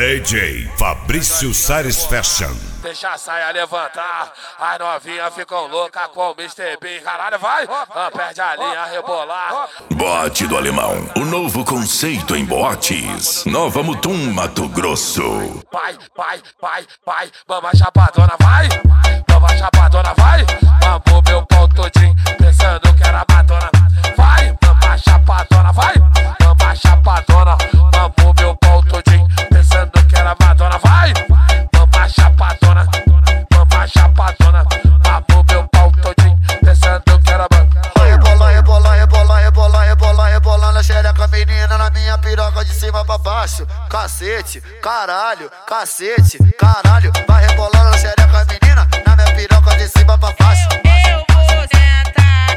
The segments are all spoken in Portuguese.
DJ Fabrício Sares Fashion. Deixa a saia levantar, as novinha ficam louca com o Mr. Bean. Caralho, vai, perde a linha, rebolar. Boate do Alemão, o novo conceito em boates. Nova Mutum, Mato Grosso. Vai, mama chapadona, vai, mama chapadona, vai. Mamou meu pau todinho, pensando que era Madonna. Vai, mama chapadona, vai, mama chapadona. Mamou meu pau todinho, pensando que era Madonna. Vai, mama chapadona, mama chapadona. Mamou meu pau todinho, pensando que era Madonna. Rebolando a xereca menina na minha piroca de cima pra baixo. Cacete, caralho, cacete, caralho. Vai rebolando a xereca menina na minha piroca de cima pra baixo. Eu vou sentar,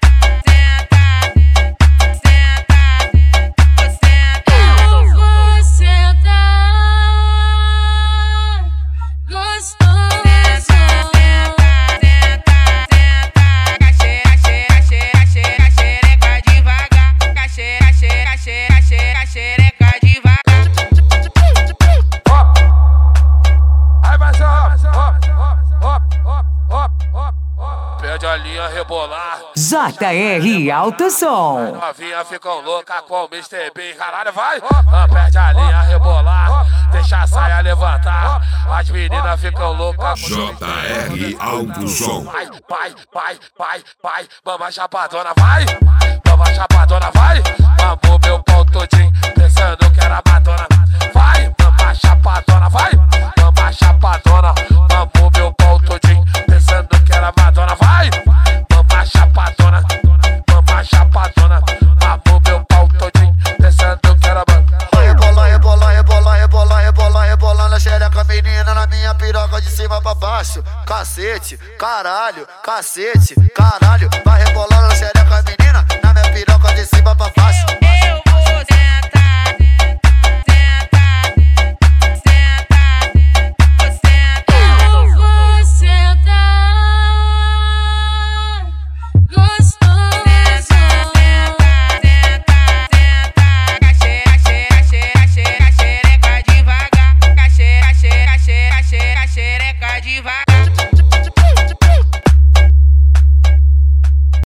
eu vou sentar, gostoso. Perde a linha, rebolar. JR Alto Som. Novinha ficam louca com o Mr. Bean. Caralho, vai, perde a linha, rebolar. Deixa a saia levantar, as meninas ficam loucas. JR Alto Som. Vai, mama chapadona, vai, mama chapadona, vai. Mamou meu pau todinho, pensando que era Madonna. Vai, mama chapadona, vai, mama chapadona. Mamou meu pau todinho, pensando que era Madonna. Vai, mama chapadona, mama chapadona. Mamou meu pau todinho, pensando que era Madonna. Rebolando a xereca menina na minha piroca de cima pra baixo. Cacete, caralho, cacete, caralho. Vai rebolando a xereca menina na minha piroca de cima pra baixo.